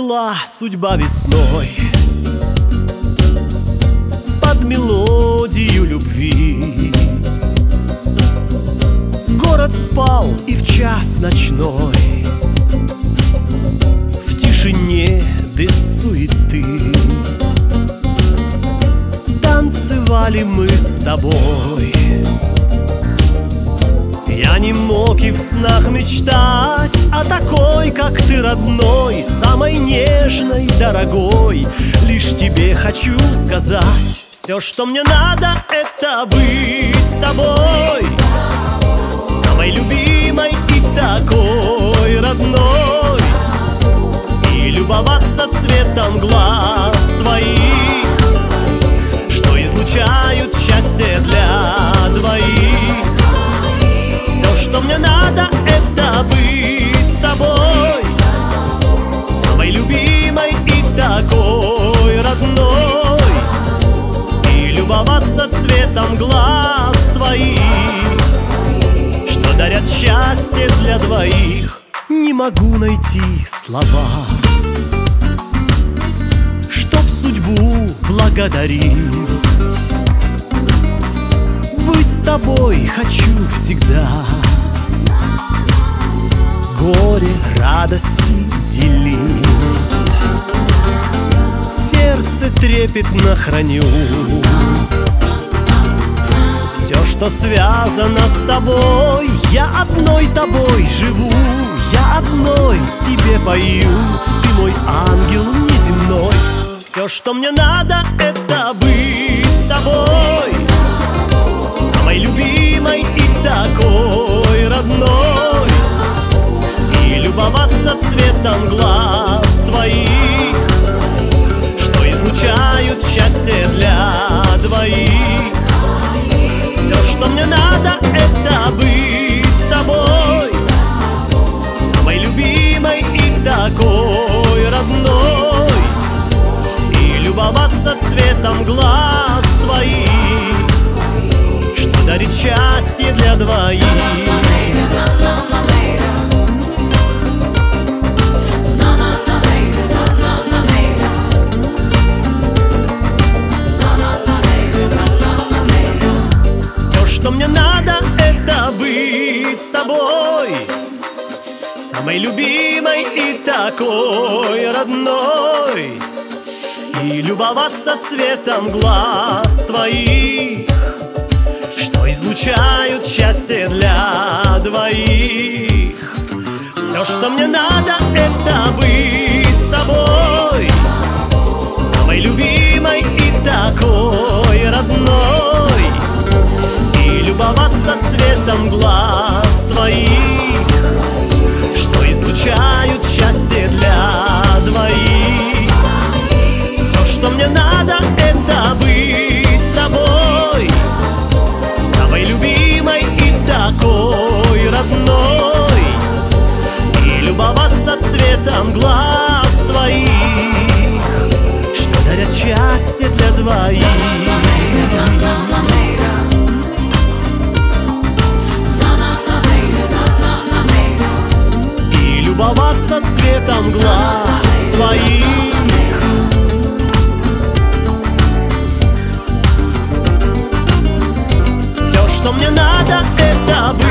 Цвела судьба весной под мелодию любви. Город спал, и в час ночной в тишине без суеты танцевали мы с тобой. Я не мог и в снах мечтать о такой, как ты, родной, самой нежной, дорогой. Лишь тебе хочу сказать: все, что мне надо, это быть с тобой, самой любимой и такой родной, и любоваться цветом глаз твоих, что излучают счастье для двоих. Все, что мне надо, это быть с тобой, самой любимой и такой родной, и любоваться цветом глаз твоих, что дарят счастье для двоих. Не могу найти слова, чтоб судьбу благодарить. Быть с тобой хочу всегда, горе, радости делить. В сердце трепетно храню все, что связано с тобой. Я одной тобой живу, я одной тебе пою. Ты мой ангел неземной. Все, что мне надо, это быть с тобой, самой любимой и такой родной, и любоваться цветом глаз твоих, что излучают счастье для двоих. Все, что мне надо, это быть с тобой, самой любимой и такой родной, и любоваться цветом глаз твоих, что дарит счастье для двоих. Все, что мне надо, это быть с тобой, самой любимой и такой родной, и любоваться цветом глаз твоих, что излучают счастье для двоих. Все, что мне надо, это быть с тобой, самой любимой и такой родной, и любоваться цветом глаз твоих, что излучают счастье для двоих. Все, что мне надо, это быть с тобой, самой любимой и такой родной, и любоваться цветом глаз твоих, что дарят счастье для двоих. И любоваться цветом глаз твоих. Все, что мне надо, это быть